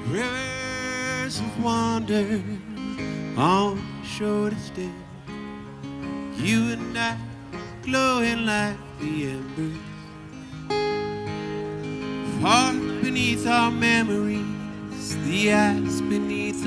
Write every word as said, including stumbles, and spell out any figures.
Rivers of wonder on the shore to stay. You and I glowing like the embers. Far beneath our memories, the ice beneath